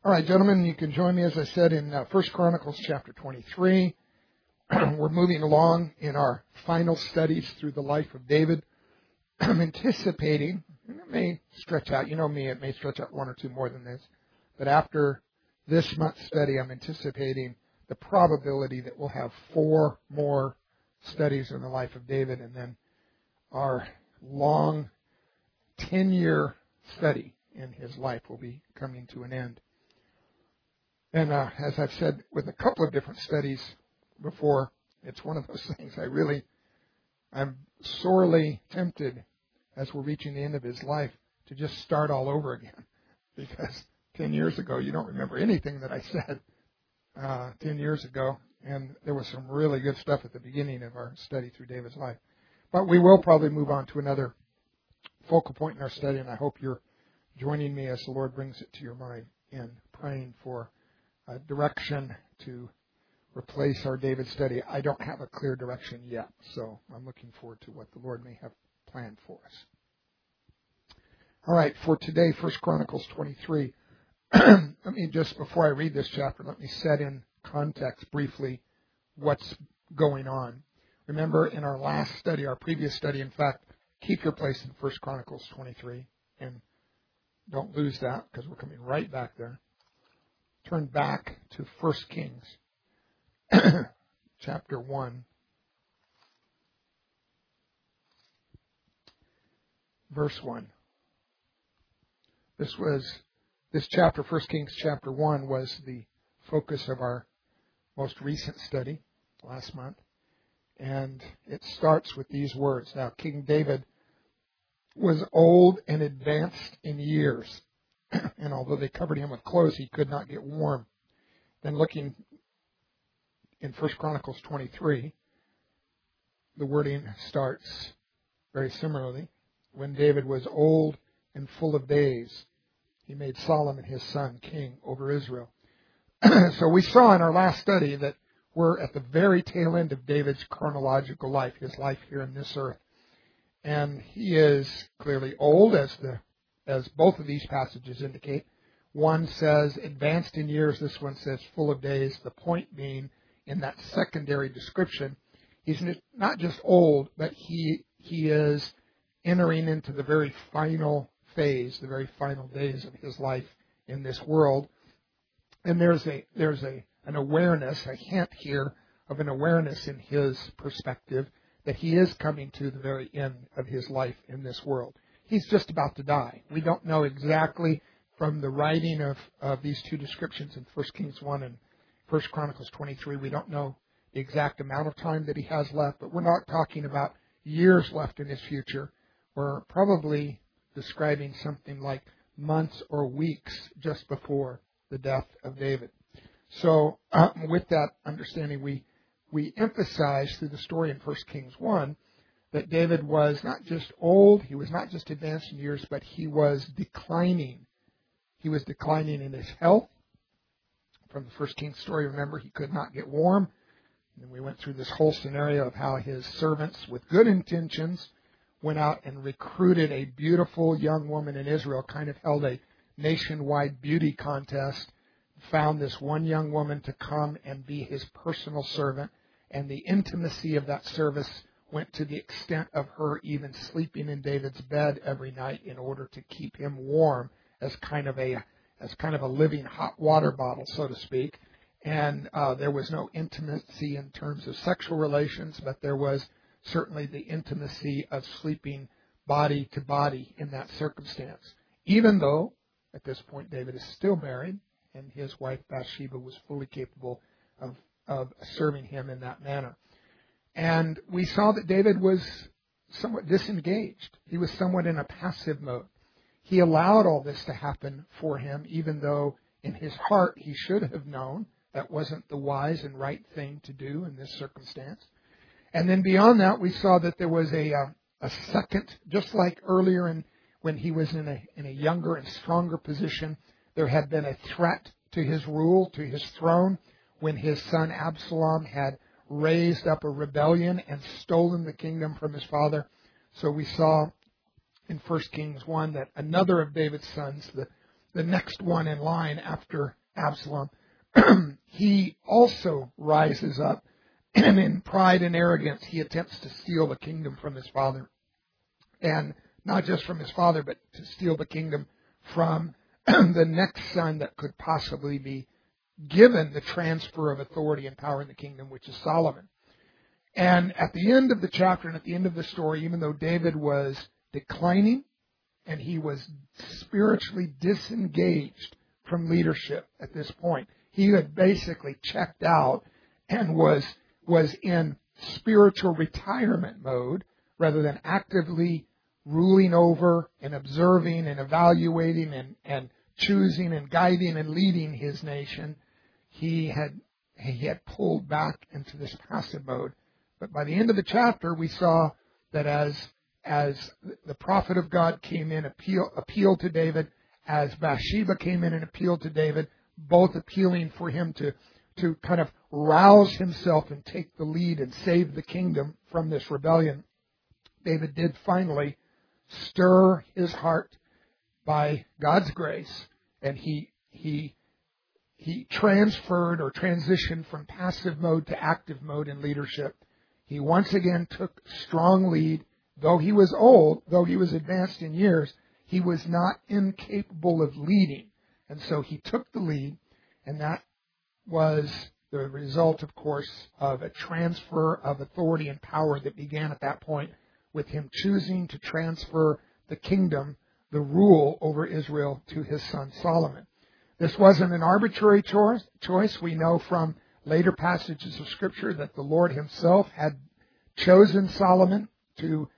All right, gentlemen, you can join me, as I said, in 1 Chronicles chapter 23. We're moving along in our final studies through the life of David. I'm anticipating, and it may stretch out, you know me, it may stretch out one or two more than this, but after this month's study, I'm anticipating the probability that we'll have 4 more studies in the life of David, and then our long 10-year study in his life will be coming to an end. And as I've said with a couple of different studies before, it's one of those things I'm sorely tempted as we're reaching the end of his life to just start all over again. Because 10 years ago, you don't remember anything that I said 10 years ago. And there was some really good stuff at the beginning of our study through David's life. But we will probably move on to another focal point in our study, and I hope you're joining me as the Lord brings it to your mind in praying for direction to replace our David study. I don't have a clear direction yet, so I'm looking forward to what the Lord may have planned for us. All right, for today, 1 Chronicles 23. Let me just, before I read this chapter, let me set in context briefly what's going on. Remember, in our last study, our previous study, in fact, keep your place in 1 Chronicles 23, and don't lose that because we're coming right back there. Turn back to 1 Kings, chapter 1, verse 1. This chapter, 1 Kings chapter 1, was the focus of our most recent study last month. And it starts with these words. Now, King David was old and advanced in years. And although they covered him with clothes, he could not get warm. Then looking in 1 Chronicles 23, the wording starts very similarly. When David was old and full of days, he made Solomon his son king over Israel. So we saw in our last study that we're at the very tail end of David's chronological life, his life here on this earth. And he is clearly old, as both of these passages indicate. One says advanced in years, this one says full of days. The point being, in that secondary description, he's not just old, but he is entering into the very final phase, the very final days of his life in this world. And there's an awareness, a hint here of an awareness in his perspective that he is coming to the very end of his life in this world. He's just about to die. We don't know exactly from the writing of these two descriptions in 1 Kings 1 and 1 Chronicles 23, we don't know the exact amount of time that he has left, but we're not talking about years left in his future. We're probably describing something like months or weeks just before the death of David. So with that understanding, we emphasize through the story in 1 Kings 1 that David was not just old, he was not just advanced in years, but he was declining. He was declining in his health. From the 1 Kings story, remember, he could not get warm. And then we went through this whole scenario of how his servants, with good intentions, went out and recruited a beautiful young woman in Israel, kind of held a nationwide beauty contest, found this one young woman to come and be his personal servant, and the intimacy of that service went to the extent of her even sleeping in David's bed every night in order to keep him warm as kind of a living hot water bottle, so to speak. And there was no intimacy in terms of sexual relations, but there was certainly the intimacy of sleeping body to body in that circumstance. Even though, at this point, David is still married, and his wife Bathsheba was fully capable of serving him in that manner. And we saw that David was somewhat disengaged. He was somewhat in a passive mode. He allowed all this to happen for him, even though in his heart he should have known that wasn't the wise and right thing to do in this circumstance. And then beyond that, we saw that there was a second, just like earlier when he was in a younger and stronger position, there had been a threat to his rule, to his throne, when his son Absalom had raised up a rebellion and stolen the kingdom from his father. So we saw in 1 Kings 1 that another of David's sons, the next one in line after Absalom, he also rises up, and in pride and arrogance, he attempts to steal the kingdom from his father. And not just from his father, but to steal the kingdom from the next son that could possibly be given the transfer of authority and power in the kingdom, which is Solomon. And at the end of the chapter and at the end of the story, even though David was declining and he was spiritually disengaged from leadership at this point, he had basically checked out and was in spiritual retirement mode rather than actively ruling over and observing and evaluating and choosing and guiding and leading his nation. He had pulled back into this passive mode. But by the end of the chapter, we saw that as the prophet of God came in, appealed to David, as Bathsheba came in and appealed to David, both appealing for him to kind of rouse himself and take the lead and save the kingdom from this rebellion, David did finally stir his heart by God's grace, and he transferred or transitioned from passive mode to active mode in leadership. He once again took strong lead. Though he was old, though he was advanced in years, he was not incapable of leading. And so he took the lead, and that was the result, of course, of a transfer of authority and power that began at that point with him choosing to transfer the kingdom, the rule over Israel, to his son Solomon. This wasn't an arbitrary choice. We know from later passages of Scripture that the Lord himself had chosen Solomon to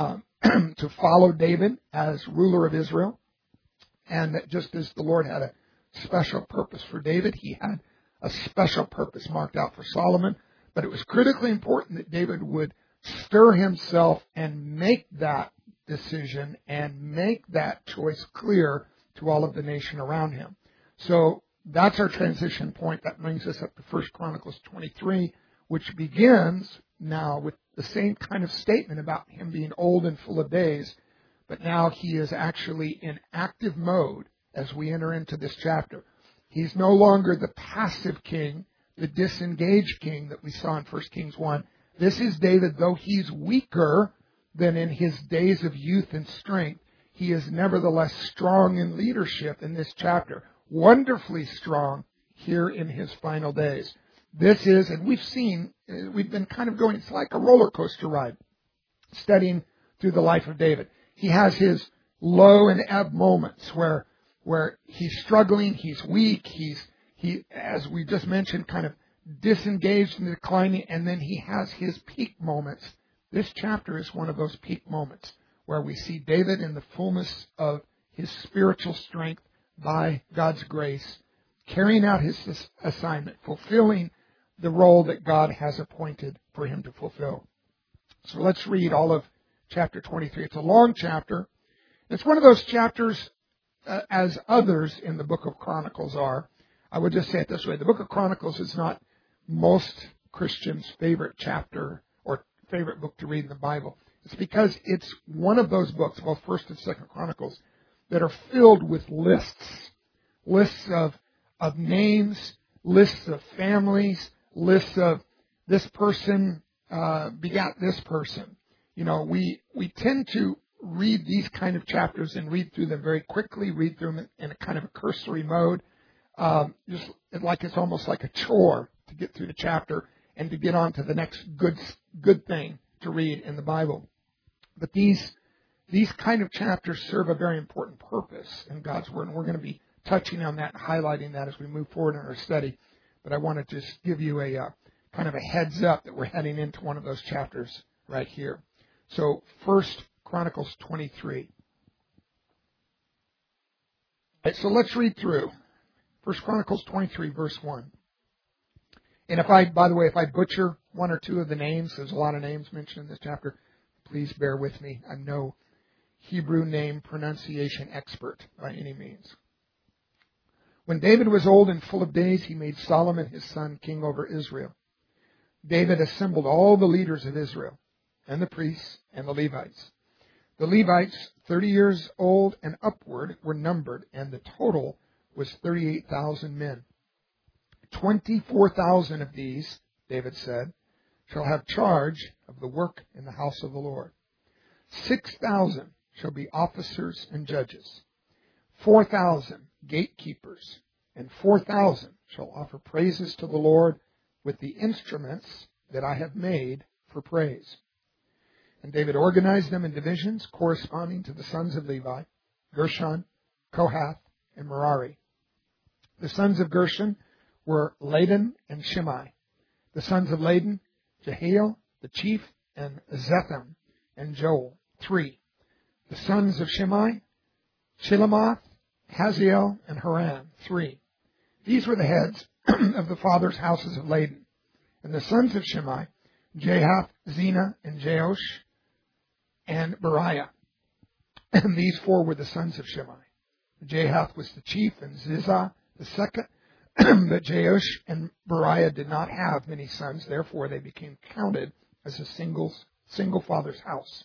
follow David as ruler of Israel. And that just as the Lord had a special purpose for David, he had a special purpose marked out for Solomon. But it was critically important that David would stir himself and make that decision and make that choice clear to all of the nation around him. So that's our transition point. That brings us up to 1 Chronicles 23, which begins now with the same kind of statement about him being old and full of days, but now he is actually in active mode as we enter into this chapter. He's no longer the passive king, the disengaged king that we saw in 1 Kings 1. This is David, though he's weaker than in his days of youth and strength, he is nevertheless strong in leadership in this chapter. Wonderfully strong here in his final days. This is, and we've been kind of going, it's like a roller coaster ride, studying through the life of David. He has his low and ebb moments where he's struggling, he's weak, he, as we just mentioned, kind of disengaged and declining, and then he has his peak moments. This chapter is one of those peak moments where we see David in the fullness of his spiritual strength by God's grace, carrying out his assignment, fulfilling the role that God has appointed for him to fulfill. So let's read all of chapter 23. It's a long chapter. It's one of those chapters, as others in the book of Chronicles are. I would just say it this way. The book of Chronicles is not most Christians' favorite chapter or favorite book to read in the Bible. It's because it's one of those books, both 1st and 2nd Chronicles, that are filled with lists of names, lists of families, lists of this person begat this person. You know, we tend to read these kind of chapters and read through them very quickly, read through them in a kind of a cursory mode, just like it's almost like a chore to get through the chapter and to get on to the next good thing to read in the Bible. But these kind of chapters serve a very important purpose in God's Word, and we're going to be touching on that and highlighting that as we move forward in our study. But I want to just give you a kind of a heads up that we're heading into one of those chapters right here. So 1 Chronicles 23. Right, so let's read through 1 Chronicles 23, verse 1. And by the way, if I butcher one or two of the names, there's a lot of names mentioned in this chapter, please bear with me. I'm no Hebrew name pronunciation expert by any means. When David was old and full of days, he made Solomon his son king over Israel. David assembled all the leaders of Israel, and the priests and the Levites. The Levites, 30 years old and upward, were numbered, and the total was 38,000 men. 24,000 of these, David said, shall have charge of the work in the house of the Lord. 6,000 shall be officers and judges. 4,000 gatekeepers, and 4,000 shall offer praises to the Lord with the instruments that I have made for praise. And David organized them in divisions corresponding to the sons of Levi, Gershon, Kohath, and Merari. The sons of Gershon were Ladan and Shimei. The sons of Ladan, Jehiel, the chief, and Zetham and Joel, 3. The sons of Shimei, Shilemoth, Haziel, and Haran, 3. These were the heads of the fathers' houses of Ladan. And the sons of Shimei, Jahath, Zena, and Jeosh, and Beriah. And these 4 were the sons of Shimei. Jahath was the chief, and Zizah the second. But Jeosh and Beriah did not have many sons, therefore they became counted as a single father's house.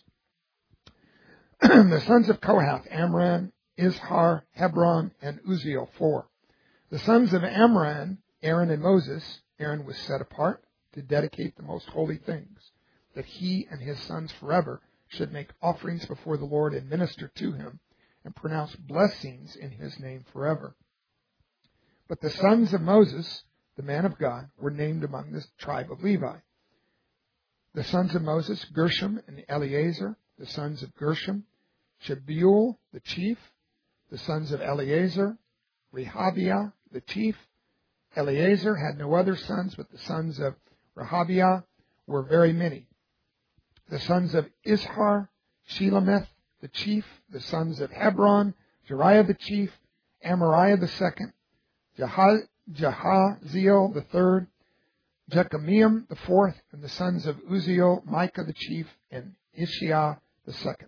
The sons of Kohath, Amram, Izhar, Hebron, and Uzziel, 4. The sons of Amram, Aaron and Moses. Aaron was set apart to dedicate the most holy things, that he and his sons forever should make offerings before the Lord and minister to him, and pronounce blessings in his name forever. But the sons of Moses, the man of God, were named among the tribe of Levi. The sons of Moses, Gershom and Eleazar. The sons of Gershom, Shebuel, the chief. The sons of Eleazar, Rehabiah, the chief. Eleazar had no other sons, but the sons of Rehabiah were very many. The sons of Izhar, Shelemith, the chief. The sons of Hebron, Jeriah the chief, Amariah the second, Jahaziel the third, Jekameam the fourth, and the sons of Uzziel, Micah the chief, and Ishiah the second.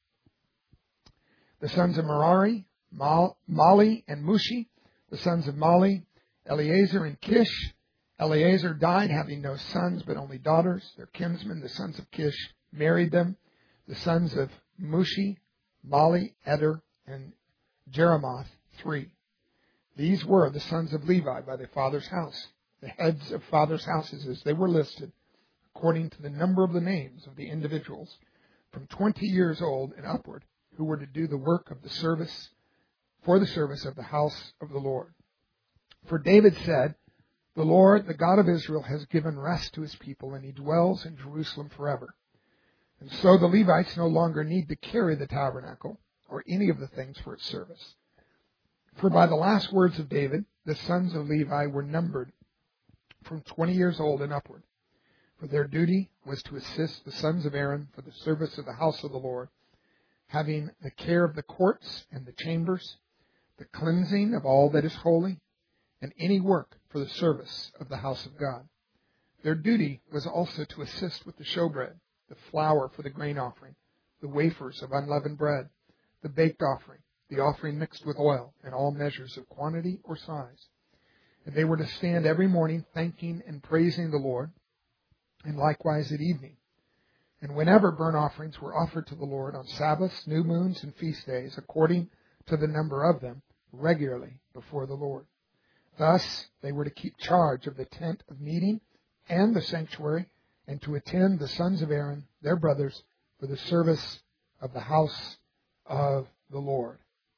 The sons of Merari, Mali and Mushi. The sons of Mali, Eleazar and Kish. Eleazar died having no sons but only daughters. Their kinsmen, the sons of Kish, married them. The sons of Mushi, Mali, Eder, and Jeremoth, 3. These were the sons of Levi by their father's house, the heads of fathers' houses as they were listed, according to the number of the names of the individuals from 20 years old and upward, who were to do the work of the service, for the service of the house of the Lord. For David said, "The Lord, the God of Israel, has given rest to his people, and he dwells in Jerusalem forever." And so the Levites no longer need to carry the tabernacle or any of the things for its service. For by the last words of David, the sons of Levi were numbered from 20 years old and upward. For their duty was to assist the sons of Aaron for the service of the house of the Lord, having the care of the courts and the chambers, the cleansing of all that is holy, and any work for the service of the house of God. Their duty was also to assist with the showbread, the flour for the grain offering, the wafers of unleavened bread, the baked offering, the offering mixed with oil, and all measures of quantity or size. And they were to stand every morning thanking and praising the Lord, and likewise at evening. And whenever burnt offerings were offered to the Lord on Sabbaths, new moons, and feast days, according to the number of them, regularly before the Lord. Thus they were to keep charge of the tent of meeting and the sanctuary, and to attend the sons of Aaron, their brothers, for the service of the house of the Lord.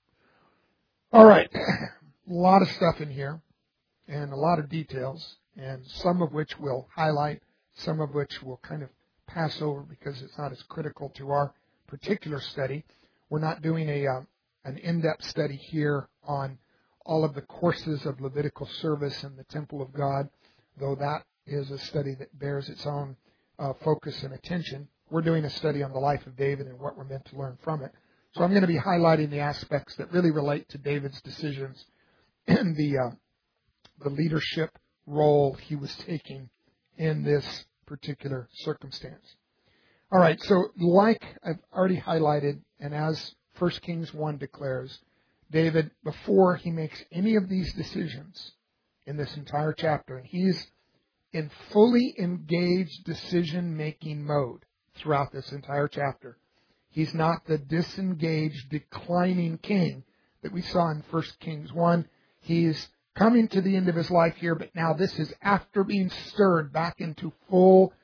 All right, a lot of stuff in here, and a lot of details, and some of which we'll highlight, some of which we'll kind of pass over because it's not as critical to our particular study. We're not doing an in-depth study here on all of the courses of Levitical service in the temple of God, though that is a study that bears its own focus and attention. We're doing a study on the life of David and what we're meant to learn from it. So I'm going to be highlighting the aspects that really relate to David's decisions and the leadership role he was taking in this particular circumstance. All right, so like I've already highlighted, and as 1 Kings 1 declares, David, before he makes any of these decisions in this entire chapter, and he's in fully engaged decision-making mode throughout this entire chapter, He's not the disengaged, declining king that we saw in 1 Kings 1. He's coming to the end of his life here, but now this is after being stirred back into full,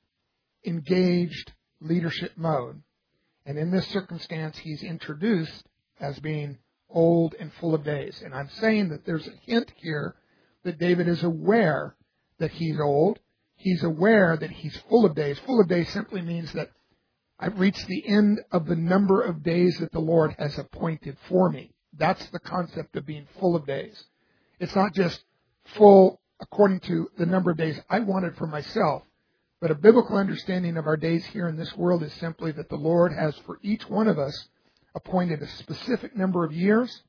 engaged leadership mode. And in this circumstance, he's introduced as being old and full of days. And I'm saying that there's a hint here that David is aware that he's old. He's aware that he's full of days. Full of days simply means that I've reached the end of the number of days that the Lord has appointed for me. That's the concept of being full of days. It's not just full according to the number of days I wanted for myself, but a biblical understanding of our days here in this world is simply that the Lord has for each one of us appointed a specific number of years,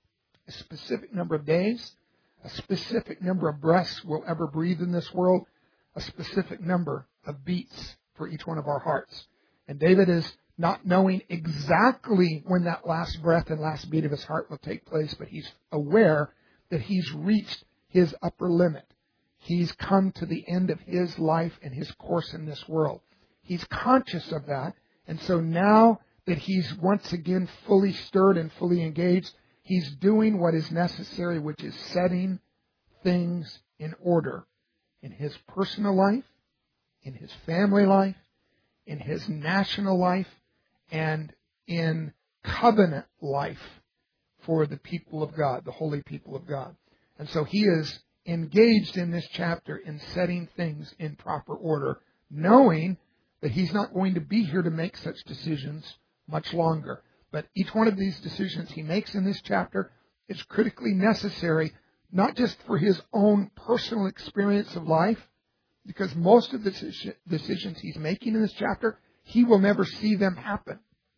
a specific number of days, a specific number of breaths we'll ever breathe in this world, a specific number of beats for each one of our hearts. And David is not knowing exactly when that last breath and last beat of his heart will take place, but he's aware that he's reached his upper limit. He's come to the end of his life and his course in this world. He's conscious of that. And so now that he's once again fully stirred and fully engaged, he's doing what is necessary, which is setting things in order in his personal life, in his family life, in his national life, and in covenant life for the people of God, the holy people of God. And so he is engaged in this chapter in setting things in proper order, knowing that he's not going to be here to make such decisions much longer. But each one of these decisions he makes in this chapter is critically necessary, not just for his own personal experience of life, because most of the decisions he's making in this chapter, he will never see them happen.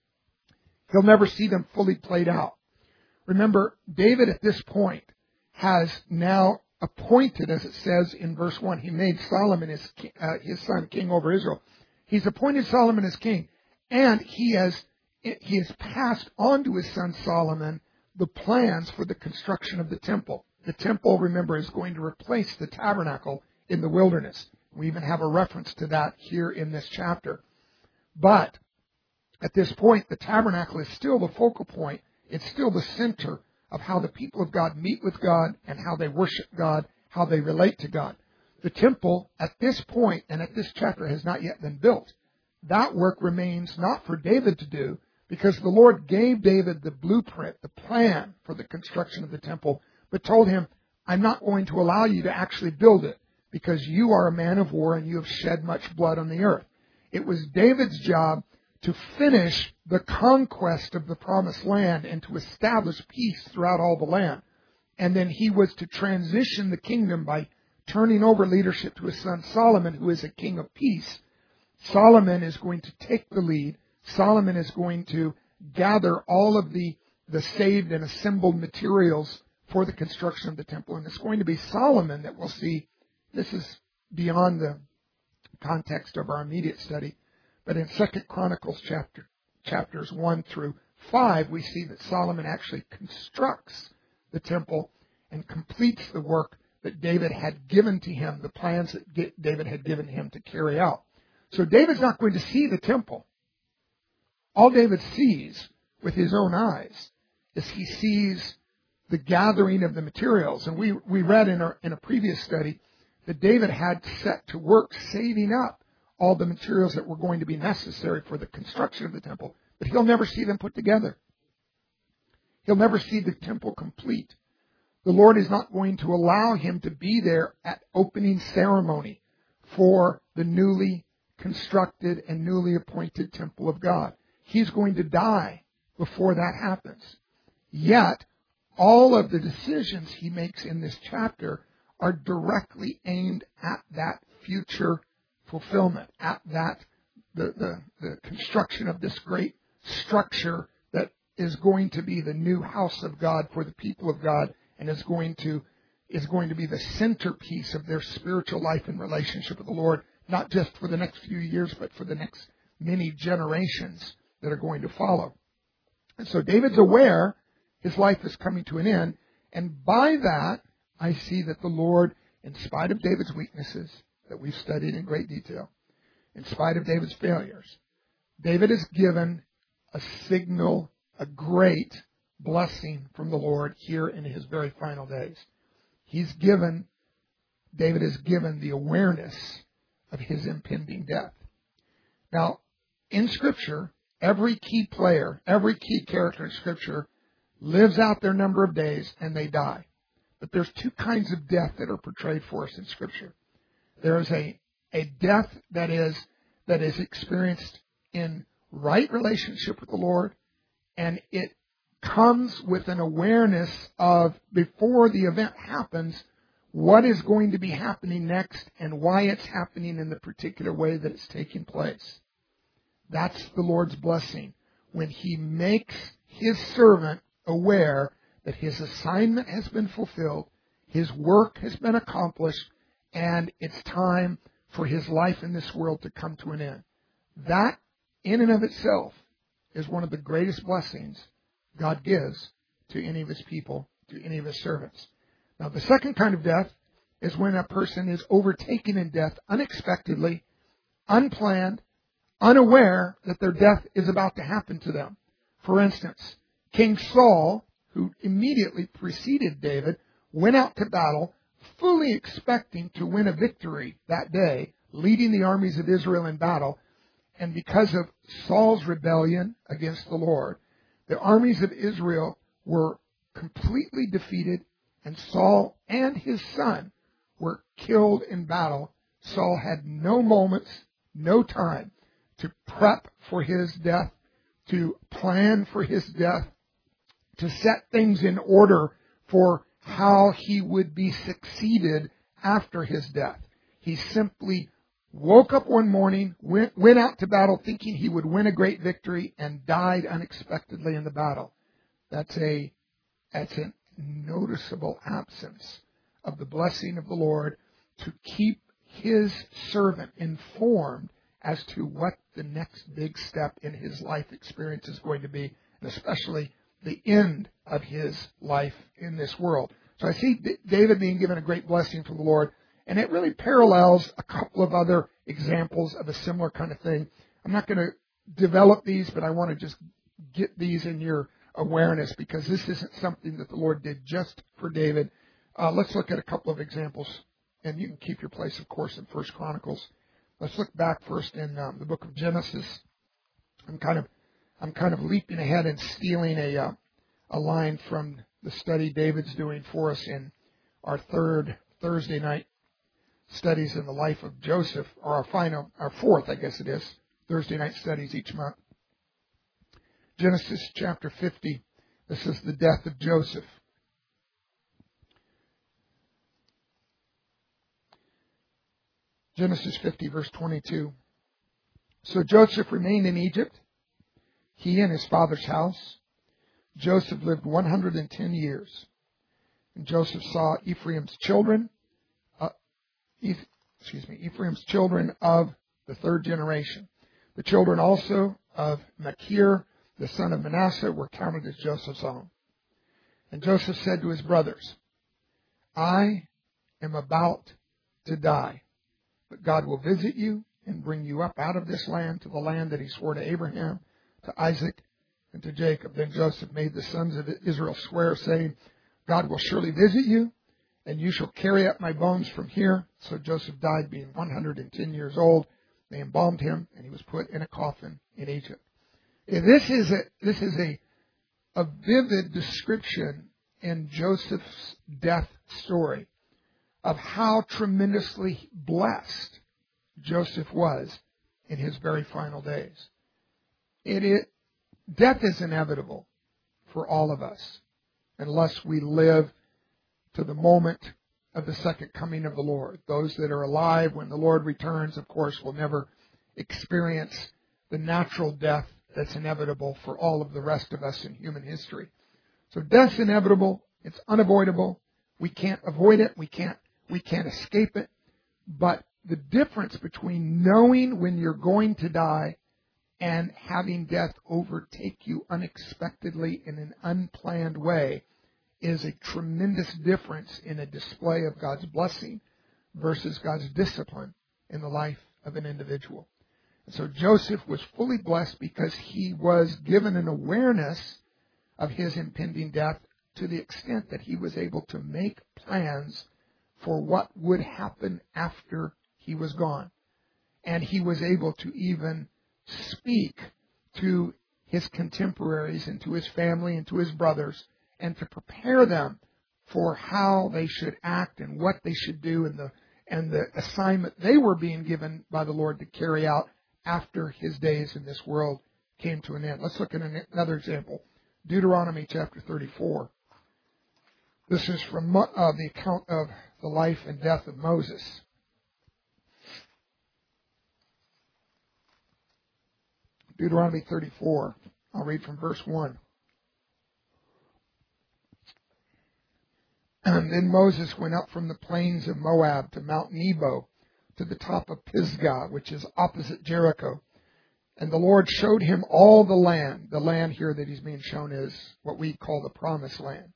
He'll never see them fully played out. Remember, David at this point has now appointed, as it says in verse 1, he made Solomon his son king over Israel. He's appointed Solomon as king, and he has passed on to his son Solomon the plans for the construction of the temple. The temple, remember, is going to replace the tabernacle in the wilderness. We even have a reference to that here in this chapter. But at this point, the tabernacle is still the focal point. It's still the center of how the people of God meet with God and how they worship God, how they relate to God. The temple at this point and at this chapter has not yet been built. That work remains not for David to do, because the Lord gave David the blueprint, the plan for the construction of the temple, but told him, I'm not going to allow you to actually build it, because you are a man of war and you have shed much blood on the earth. It was David's job to finish the conquest of the promised land and to establish peace throughout all the land. And then he was to transition the kingdom by turning over leadership to his son Solomon, who is a king of peace. Solomon is going to take the lead. Solomon is going to gather all of the saved and assembled materials for the construction of the temple. And it's going to be Solomon that we'll see. This is beyond the context of our immediate study. But in 2 Chronicles chapters 1 through 5, we see that Solomon actually constructs the temple and completes the work that David had given to him, the plans that David had given him to carry out. So David's not going to see the temple. All David sees with his own eyes is he sees the gathering of the materials. And we read in a previous study that David had set to work saving up all the materials that were going to be necessary for the construction of the temple. But he'll never see them put together. He'll never see the temple complete. The Lord is not going to allow him to be there at opening ceremony for the newly constructed and newly appointed temple of God. He's going to die before that happens. Yet, all of the decisions he makes in this chapter are directly aimed at that future fulfillment, at that the construction of this great structure that is going to be the new house of God for the people of God, and is going to be the centerpiece of their spiritual life and relationship with the Lord, not just for the next few years, but for the next many generations that are going to follow. And so David's aware his life is coming to an end, and by that I see that the Lord, in spite of David's weaknesses that we've studied in great detail, in spite of David's failures, David is given a signal, a great blessing from the Lord here in his very final days. David is given the awareness of his impending death. Now, in Scripture, every key player, every key character in Scripture lives out their number of days and they die. But there's two kinds of death that are portrayed for us in Scripture. There is a death that is experienced in right relationship with the Lord, and it comes with an awareness of, before the event happens, what is going to be happening next and why it's happening in the particular way that it's taking place. That's the Lord's blessing, when He makes His servant aware that his assignment has been fulfilled, his work has been accomplished, and it's time for his life in this world to come to an end. That, in and of itself, is one of the greatest blessings God gives to any of His people, to any of His servants. Now, the second kind of death is when a person is overtaken in death unexpectedly, unplanned, unaware that their death is about to happen to them. For instance, King Saul, who immediately preceded David, went out to battle, fully expecting to win a victory that day, leading the armies of Israel in battle. And because of Saul's rebellion against the Lord, the armies of Israel were completely defeated, and Saul and his son were killed in battle. Saul had no moments, no time to prep for his death, to plan for his death, to set things in order for how he would be succeeded after his death. He simply woke up one morning, went out to battle thinking he would win a great victory, and died unexpectedly in the battle. That's a noticeable absence of the blessing of the Lord to keep His servant informed as to what the next big step in his life experience is going to be, and especially the end of his life in this world. So I see David being given a great blessing from the Lord, and it really parallels a couple of other examples of a similar kind of thing. I'm not going to develop these, but I want to just get these in your awareness, because this isn't something that the Lord did just for David. Let's look at a couple of examples, and you can keep your place, of course, in 1 Chronicles. Let's look back first in the book of Genesis. I'm kind of leaping ahead and stealing a line from the study David's doing for us in our third Thursday night studies in the life of Joseph, or our fourth, I guess it is, Thursday night studies each month. Genesis chapter 50. This is the death of Joseph. Genesis 50, verse 22. So Joseph remained in Egypt, he and his father's house. Joseph lived 110 years. And Joseph saw Ephraim's children of the third generation. The children also of Machir, the son of Manasseh, were counted as Joseph's own. And Joseph said to his brothers, I am about to die, but God will visit you and bring you up out of this land to the land that He swore to Abraham, to Isaac, and to Jacob. Then Joseph made the sons of Israel swear, saying, God will surely visit you, and you shall carry up my bones from here. So Joseph died, being 110 years old. They embalmed him, and he was put in a coffin in Egypt. This is a vivid description in Joseph's death story of how tremendously blessed Joseph was in his very final days. Death is inevitable for all of us unless we live to the moment of the second coming of the Lord. Those that are alive when the Lord returns, of course, will never experience the natural death that's inevitable for all of the rest of us in human history. So death's inevitable. It's unavoidable. We can't avoid it. We can't escape it. But the difference between knowing when you're going to die and having death overtake you unexpectedly in an unplanned way is a tremendous difference in a display of God's blessing versus God's discipline in the life of an individual. And so Joseph was fully blessed because he was given an awareness of his impending death to the extent that he was able to make plans for what would happen after he was gone. And he was able to even speak to his contemporaries and to his family and to his brothers and to prepare them for how they should act and what they should do and the assignment they were being given by the Lord to carry out after his days in this world came to an end. Let's look at another example. Deuteronomy chapter 34. This is from the account of the life and death of Moses. Deuteronomy 34. I'll read from verse 1. And then Moses went up from the plains of Moab to Mount Nebo, to the top of Pisgah, which is opposite Jericho. And the Lord showed him all the land. The land here that he's being shown is what we call the Promised Land.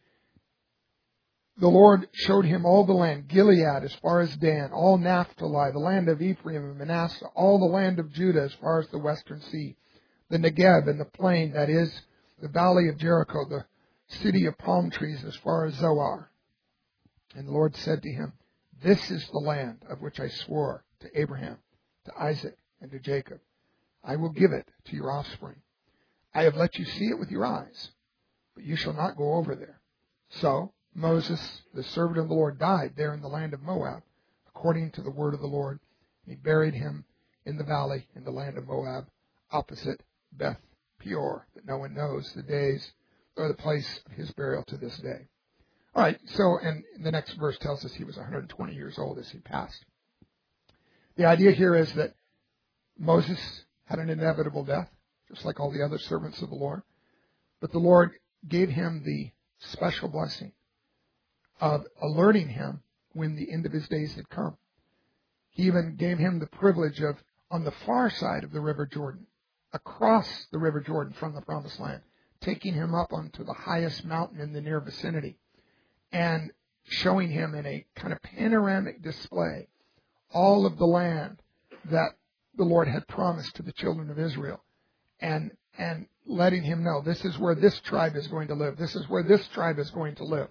The Lord showed him all the land, Gilead as far as Dan, all Naphtali, the land of Ephraim and Manasseh, all the land of Judah as far as the western sea, the Negeb and the plain, that is, the valley of Jericho, the city of palm trees as far as Zoar. And the Lord said to him, this is the land of which I swore to Abraham, to Isaac, and to Jacob. I will give it to your offspring. I have let you see it with your eyes, but you shall not go over there. So Moses, the servant of the Lord, died there in the land of Moab, according to the word of the Lord. He buried him in the valley in the land of Moab, opposite Beth Peor, that no one knows the days or the place of his burial to this day. All right, so, and the next verse tells us he was 120 years old as he passed. The idea here is that Moses had an inevitable death, just like all the other servants of the Lord. But the Lord gave him the special blessing of alerting him when the end of his days had come. He even gave him the privilege of, on the far side of the River Jordan, across the River Jordan from the Promised Land, taking him up onto the highest mountain in the near vicinity and showing him in a kind of panoramic display all of the land that the Lord had promised to the children of Israel, and letting him know this is where this tribe is going to live. This is where this tribe is going to live.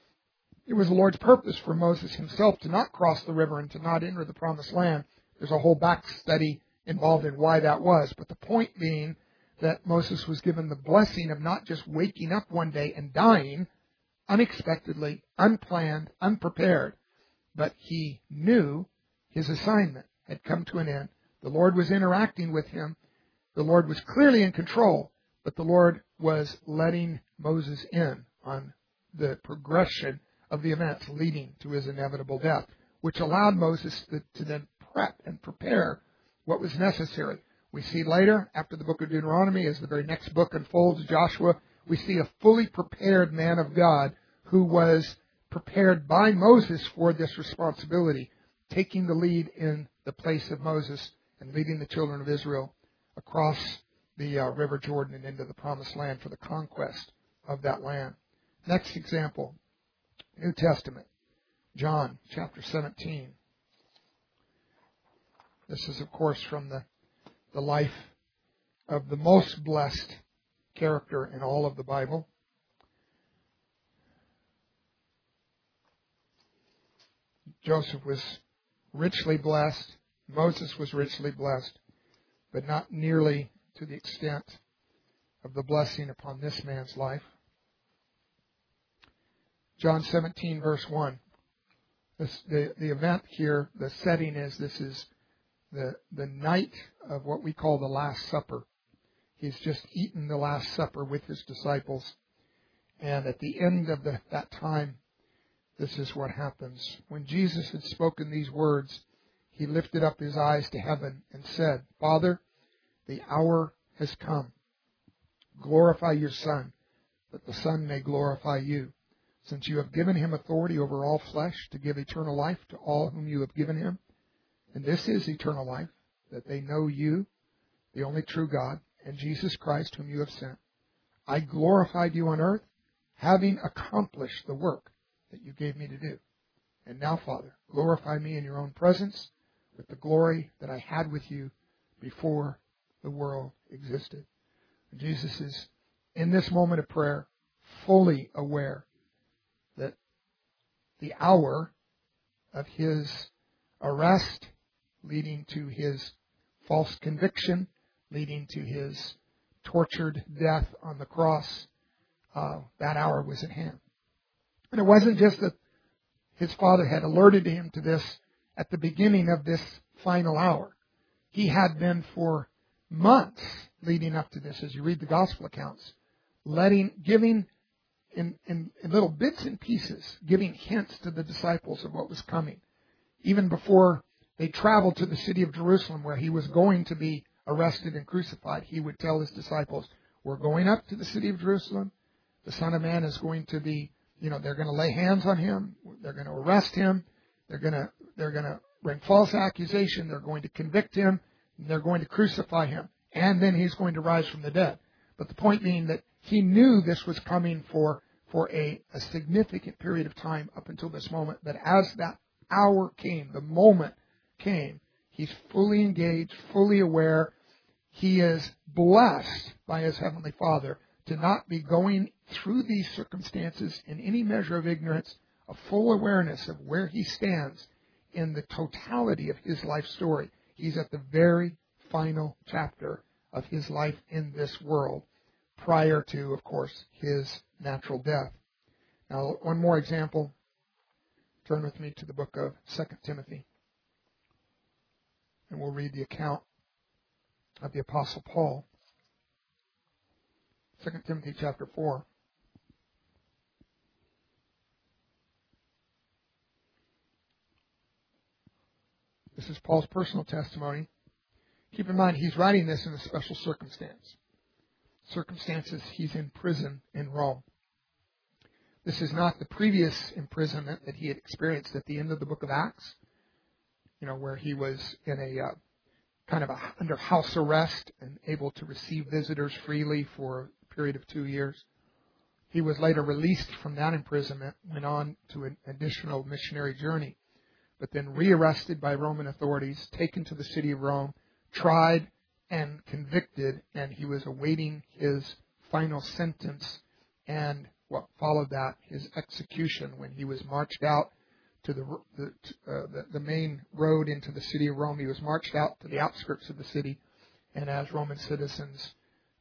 It was the Lord's purpose for Moses himself to not cross the river and to not enter the Promised Land. There's a whole back study involved in why that was. But the point being that Moses was given the blessing of not just waking up one day and dying unexpectedly, unplanned, unprepared, but he knew his assignment had come to an end. The Lord was interacting with him. The Lord was clearly in control, but the Lord was letting Moses in on the progression of the events leading to his inevitable death, which allowed Moses to then prep and prepare what was necessary. We see later, after the book of Deuteronomy, as the very next book unfolds, Joshua, we see a fully prepared man of God who was prepared by Moses for this responsibility, taking the lead in the place of Moses and leading the children of Israel across the River Jordan and into the Promised Land for the conquest of that land. Next example, New Testament, John chapter 17. This is, of course, from the life of the most blessed character in all of the Bible. Joseph was richly blessed. Moses was richly blessed, but not nearly to the extent of the blessing upon this man's life. John 17, verse 1. The event here, the setting is, this is the night of what we call the Last Supper. He's just eaten the Last Supper with his disciples. And at the end of that time, this is what happens. When Jesus had spoken these words, he lifted up his eyes to heaven and said, Father, the hour has come. Glorify your Son, that the Son may glorify you, since you have given him authority over all flesh to give eternal life to all whom you have given him. And this is eternal life, that they know you, the only true God, and Jesus Christ whom you have sent. I glorified you on earth, having accomplished the work that you gave me to do. And now, Father, glorify me in your own presence with the glory that I had with you before the world existed. Jesus is, in this moment of prayer, fully aware that the hour of his arrest, leading to his false conviction, leading to his tortured death on the cross, that hour was at hand. And it wasn't just that his Father had alerted him to this at the beginning of this final hour. He had been for months leading up to this, as you read the gospel accounts, giving in little bits and pieces, giving hints to the disciples of what was coming. Even before they traveled to the city of Jerusalem, where he was going to be arrested and crucified, he would tell his disciples, we're going up to the city of Jerusalem. The Son of Man is going to be, they're going to lay hands on him. They're going to arrest him. They're going to bring false accusation. They're going to convict him. And they're going to crucify him. And then he's going to rise from the dead. But the point being that he knew this was coming for a significant period of time up until this moment. But as that hour came, the moment came, he's fully engaged, fully aware. He is blessed by his Heavenly Father to not be going through these circumstances in any measure of ignorance, a full awareness of where he stands in the totality of his life story. He's at the very final chapter of his life in this world, prior to, of course, his natural death. Now, one more example. Turn with me to the book of 2 Timothy. And we'll read the account of the Apostle Paul. 2 Timothy chapter 4. This is Paul's personal testimony. Keep in mind, he's writing this in a special circumstance. Circumstances, he's in prison in Rome. This is not the previous imprisonment that he had experienced at the end of the book of Acts, where he was in a under house arrest and able to receive visitors freely for a period of 2 years. He was later released from that imprisonment, went on to an additional missionary journey, but then rearrested by Roman authorities, taken to the city of Rome, tried and convicted, and he was awaiting his final sentence and what followed that, his execution, when he was marched out to the main road into the city of Rome. He was marched out to the outskirts of the city, and as Roman citizens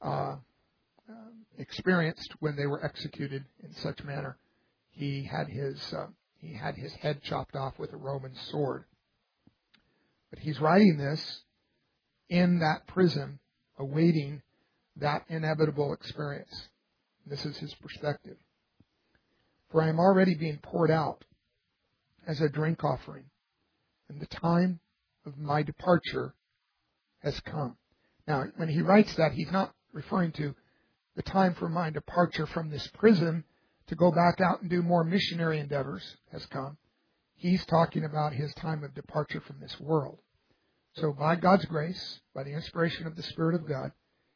experienced when they were executed in such manner, he had his head chopped off with a Roman sword. But he's writing this in that prison, awaiting that inevitable experience. This is his perspective. For I am already being poured out as a drink offering, and the time of my departure has come. Now, when he writes that, he's not referring to the time for my departure from this prison to go back out and do more missionary endeavors has come. He's talking about his time of departure from this world. So by God's grace, by the inspiration of the Spirit of God,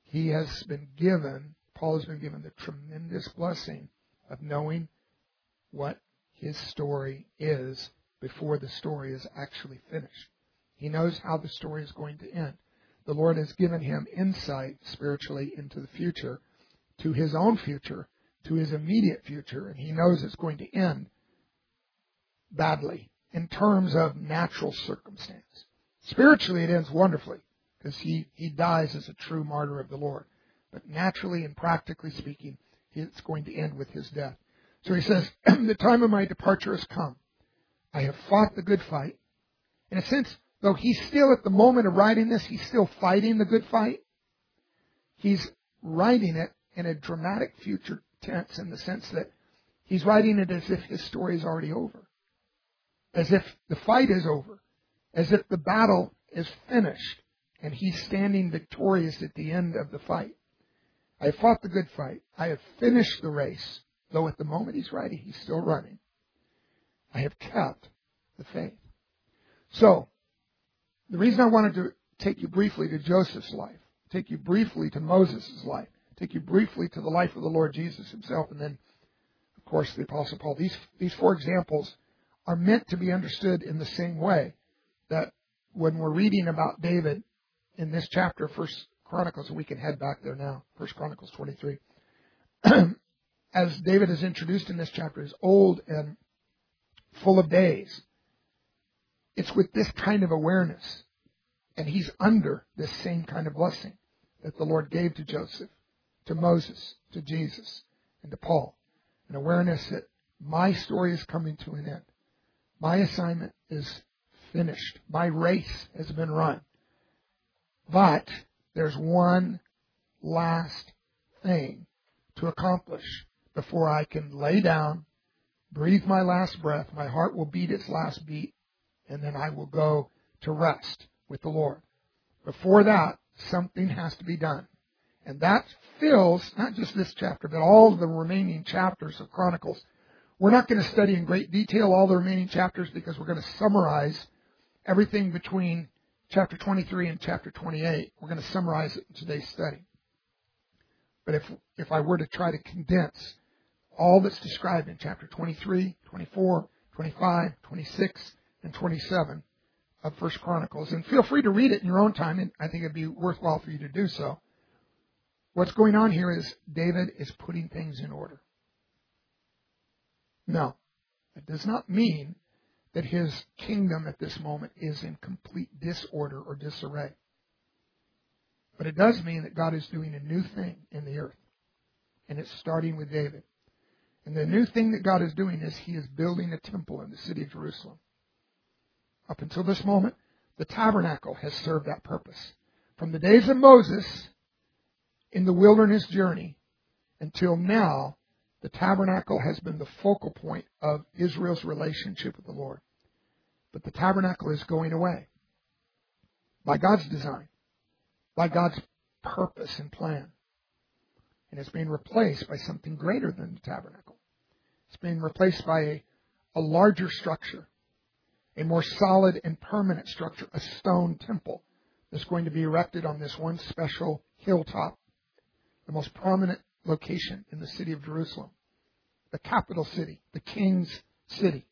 Paul has been given the tremendous blessing of knowing what his story is before the story is actually finished. He knows how the story is going to end. The Lord has given him insight spiritually into the future, to his own future, to his immediate future, and he knows it's going to end badly in terms of natural circumstance. Spiritually, it ends wonderfully because he dies as a true martyr of the Lord. But naturally and practically speaking, it's going to end with his death. So he says, the time of my departure has come. I have fought the good fight. In a sense, though he's still at the moment of writing this, he's still fighting the good fight. He's writing it in a dramatic future tense in the sense that he's writing it as if his story is already over. As if the fight is over. As if the battle is finished and he's standing victorious at the end of the fight. I have fought the good fight. I have finished the race. Though at the moment he's writing, he's still running. I have kept the faith. So, the reason I wanted to take you briefly to Joseph's life, take you briefly to Moses' life, take you briefly to the life of the Lord Jesus himself, and then, of course, the Apostle Paul. These four examples are meant to be understood in the same way that when we're reading about David in this chapter, 1 Chronicles, and we can head back there now, 1 Chronicles 23. As David is introduced in this chapter, is old and full of days. It's with this kind of awareness, and he's under this same kind of blessing that the Lord gave to Joseph, to Moses, to Jesus, and to Paul. An awareness that my story is coming to an end. My assignment is finished. My race has been run. But there's one last thing to accomplish before I can lay down, breathe my last breath, my heart will beat its last beat, and then I will go to rest with the Lord. Before that, something has to be done. And that fills not just this chapter, but all the remaining chapters of Chronicles. We're not going to study in great detail all the remaining chapters because we're going to summarize everything between chapter 23 and chapter 28. We're going to summarize it in today's study. But if I were to try to condense all that's described in chapter 23, 24, 25, 26, and 27 of 1 Chronicles, and feel free to read it in your own time, and I think it'd be worthwhile for you to do so. What's going on here is David is putting things in order. No, that does not mean that his kingdom at this moment is in complete disorder or disarray. But it does mean that God is doing a new thing in the earth. And it's starting with David. And the new thing that God is doing is He is building a temple in the city of Jerusalem. Up until this moment, the tabernacle has served that purpose. From the days of Moses in the wilderness journey until now, the tabernacle has been the focal point of Israel's relationship with the Lord. But the tabernacle is going away by God's design, by God's purpose and plan. And it's being replaced by something greater than the tabernacle. It's being replaced by a larger structure, a more solid and permanent structure, a stone temple that's going to be erected on this one special hilltop, the most prominent location in the city of Jerusalem, the capital city, the king's city.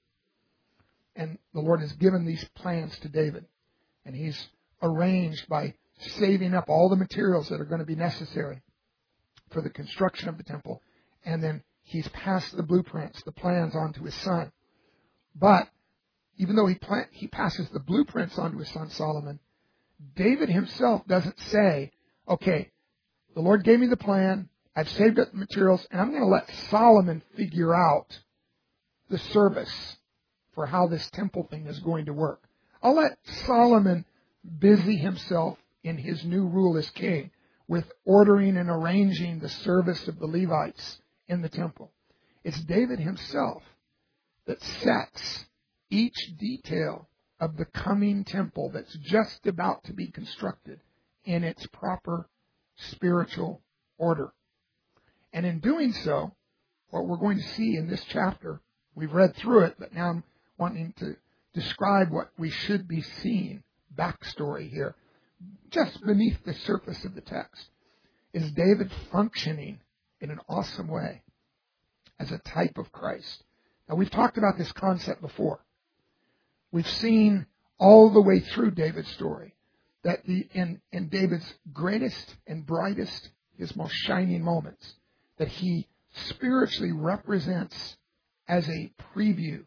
And the Lord has given these plans to David, and He's arranged by saving up all the materials that are going to be necessary for the construction of the temple, and then He's passed the blueprints, the plans on to His son. But even though he passes the blueprints on to his son Solomon, David himself doesn't say, okay, the Lord gave me the plan, I've saved up the materials, and I'm going to let Solomon figure out the service for how this temple thing is going to work. I'll let Solomon busy himself in his new rule as king with ordering and arranging the service of the Levites in the temple. It's David himself that sets each detail of the coming temple that's just about to be constructed in its proper spiritual order. And in doing so, what we're going to see in this chapter, we've read through it, but now I'm wanting to describe what we should be seeing, backstory here, just beneath the surface of the text. Is David functioning in an awesome way as a type of Christ? Now, we've talked about this concept before. We've seen all the way through David's story that in David's greatest and brightest, his most shining moments, that he spiritually represents as a preview,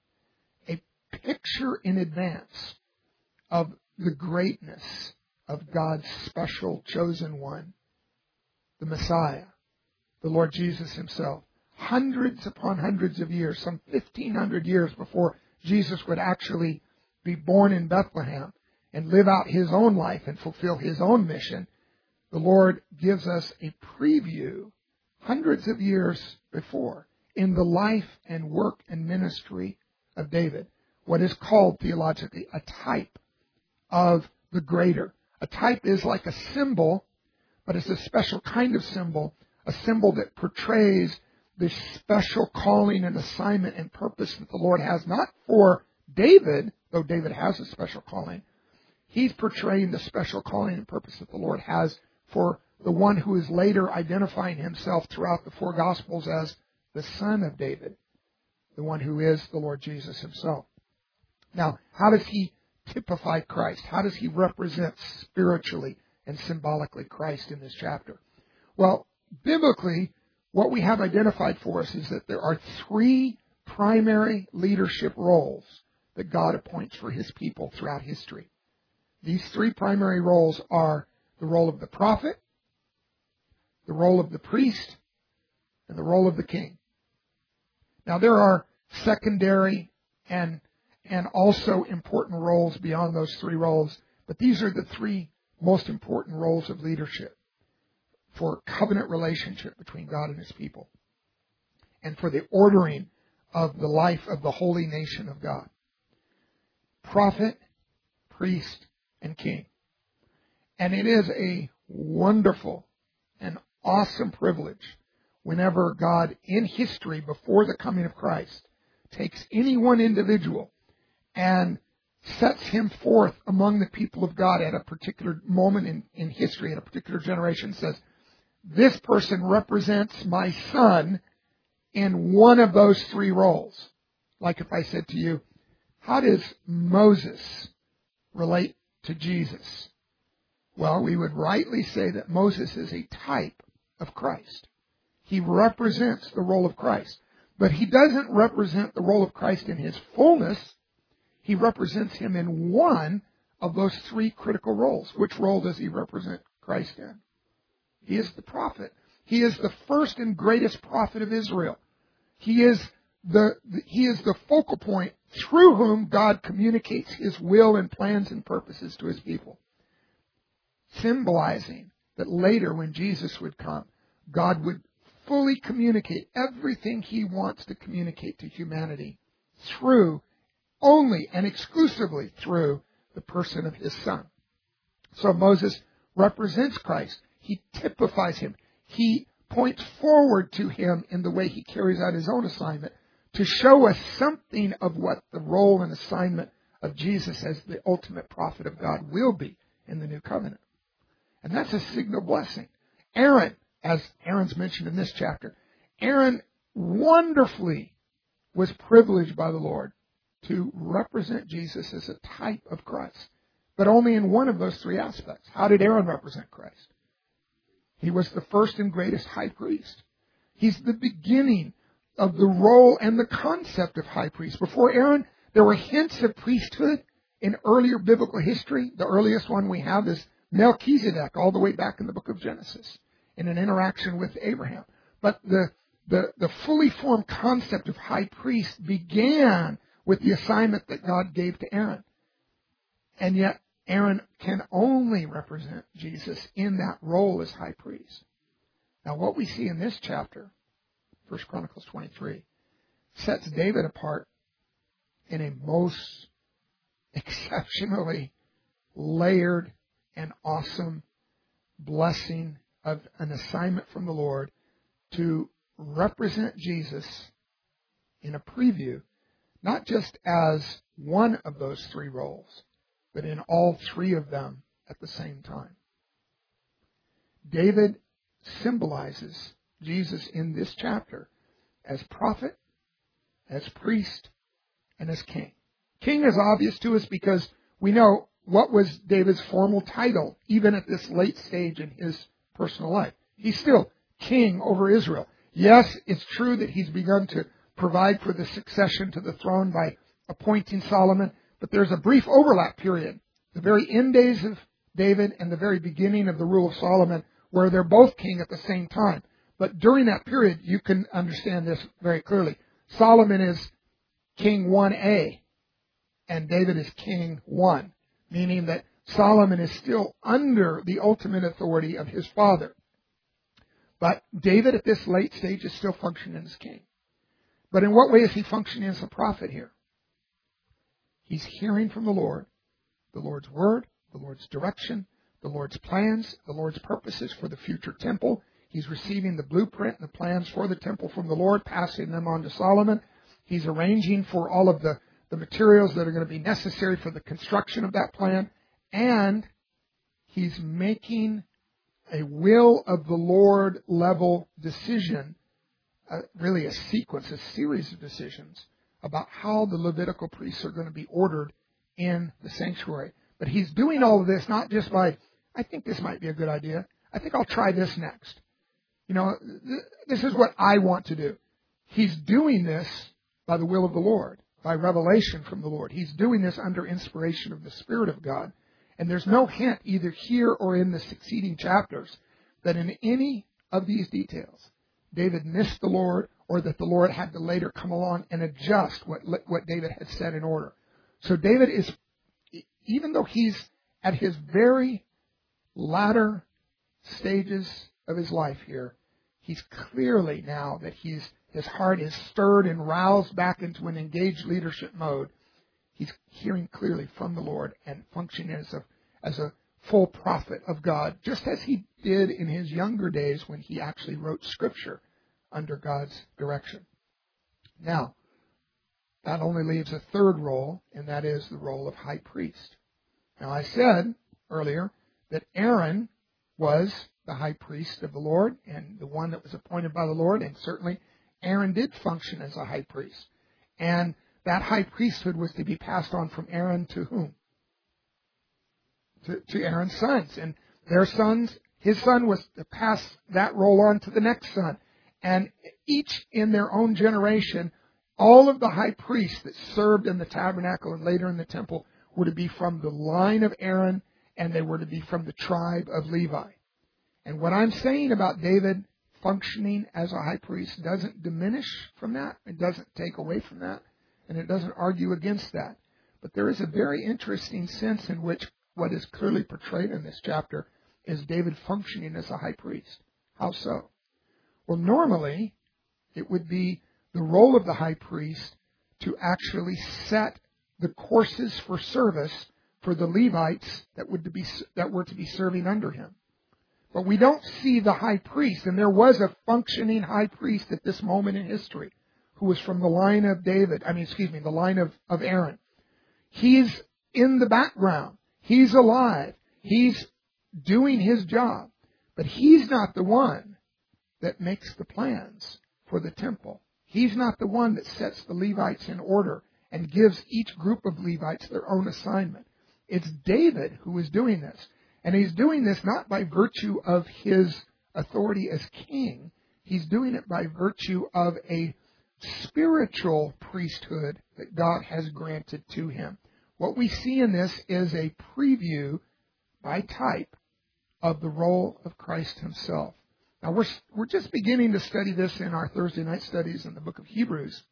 a picture in advance of the greatness of God's special chosen one, the Messiah, the Lord Jesus Himself. Hundreds upon hundreds of years, some 1,500 years before Jesus would actually be born in Bethlehem and live out His own life and fulfill His own mission, the Lord gives us a preview hundreds of years before in the life and work and ministry of David, what is called theologically a type of the greater. A type is like a symbol, but it's a special kind of symbol, a symbol that portrays the special calling and assignment and purpose that the Lord has, not for David, though David has a special calling. He's portraying the special calling and purpose that the Lord has for the one who is later identifying himself throughout the four Gospels as the Son of David, the one who is the Lord Jesus Himself. Now, how does He typify Christ? How does he represent spiritually and symbolically Christ in this chapter? Well, biblically, what we have identified for us is that there are three primary leadership roles that God appoints for his people throughout history. These three primary roles are the role of the prophet, the role of the priest, and the role of the king. Now, there are secondary and also important roles beyond those three roles, but these are the three most important roles of leadership for covenant relationship between God and his people, and for the ordering of the life of the holy nation of God. Prophet, priest, and king. And it is a wonderful and awesome privilege whenever God in history, before the coming of Christ, takes any one individual and sets him forth among the people of God at a particular moment in history, in a particular generation, says, this person represents my son in one of those three roles. Like if I said to you, how does Moses relate to Jesus? Well, we would rightly say that Moses is a type of Christ. He represents the role of Christ. But he doesn't represent the role of Christ in his fullness. He represents him in one of those three critical roles. Which role does he represent Christ in? He is the prophet. He is the first and greatest prophet of Israel. He is the focal point through whom God communicates his will and plans and purposes to his people. Symbolizing that later when Jesus would come, God would fully communicate everything he wants to communicate to humanity through, only and exclusively through, the person of his son. So Moses represents Christ. He typifies him. He points forward to him in the way he carries out his own assignment to show us something of what the role and assignment of Jesus as the ultimate prophet of God will be in the new covenant. And that's a signal blessing. Aaron, as Aaron's mentioned in this chapter, Aaron wonderfully was privileged by the Lord to represent Jesus as a type of Christ, but only in one of those three aspects. How did Aaron represent Christ? He was the first and greatest high priest. He's the beginning of the role and the concept of high priest. Before Aaron, there were hints of priesthood in earlier biblical history. The earliest one we have is Melchizedek, all the way back in the book of Genesis, in an interaction with Abraham. But the fully formed concept of high priest began with the assignment that God gave to Aaron. And yet, Aaron can only represent Jesus in that role as high priest. Now, what we see in this chapter, 1 Chronicles 23, sets David apart in a most exceptionally layered and awesome blessing of an assignment from the Lord to represent Jesus in a preview, not just as one of those three roles, but in all three of them at the same time. David symbolizes Jesus in this chapter as prophet, as priest, and as king. King is obvious to us because we know what was David's formal title, even at this late stage in his personal life. He's still king over Israel. Yes, it's true that he's begun to provide for the succession to the throne by appointing Solomon, but there's a brief overlap period, the very end days of David and the very beginning of the rule of Solomon, where they're both king at the same time. But during that period, you can understand this very clearly. Solomon is king 1A, and David is king 1, meaning that Solomon is still under the ultimate authority of his father. But David at this late stage is still functioning as king. But in what way is he functioning as a prophet here? He's hearing from the Lord's word, the Lord's direction, the Lord's plans, the Lord's purposes for the future temple. He's receiving the blueprint and the plans for the temple from the Lord, passing them on to Solomon. He's arranging for all of the materials that are going to be necessary for the construction of that plan. And he's making a will of the Lord level decision, really a series of decisions about how the Levitical priests are going to be ordered in the sanctuary. But he's doing all of this not just by, I think this might be a good idea. I think I'll try this next. This is what I want to do. He's doing this by the will of the Lord, by revelation from the Lord. He's doing this under inspiration of the Spirit of God. And there's no hint either here or in the succeeding chapters that in any of these details David missed the Lord or that the Lord had to later come along and adjust what David had set in order. So David is, even though he's at his very latter stages of his life here, he's clearly now that his heart is stirred and roused back into an engaged leadership mode. He's hearing clearly from the Lord and functioning as a full prophet of God, just as he did in his younger days when he actually wrote Scripture under God's direction. Now, that only leaves a third role, and that is the role of high priest. Now, I said earlier that Aaron was the high priest of the Lord and the one that was appointed by the Lord, and certainly Aaron did function as a high priest. And that high priesthood was to be passed on from Aaron to whom? To Aaron's sons. And their sons, his son was to pass that role on to the next son. And each in their own generation, all of the high priests that served in the tabernacle and later in the temple were to be from the line of Aaron, and they were to be from the tribe of Levi. And what I'm saying about David functioning as a high priest doesn't diminish from that. It doesn't take away from that. And it doesn't argue against that. But there is a very interesting sense in which what is clearly portrayed in this chapter is David functioning as a high priest. How so? Well, normally, it would be the role of the high priest to actually set the courses for service for the Levites that were to be serving under him. But we don't see the high priest, and there was a functioning high priest at this moment in history who was from the line of the line of Aaron. He's in the background. He's alive. He's doing his job. But he's not the one that makes the plans for the temple. He's not the one that sets the Levites in order and gives each group of Levites their own assignment. It's David who is doing this. And he's doing this not by virtue of his authority as king. He's doing it by virtue of a spiritual priesthood that God has granted to him. What we see in this is a preview by type of the role of Christ himself. Now, we're just beginning to study this in our Thursday night studies in the book of Hebrews.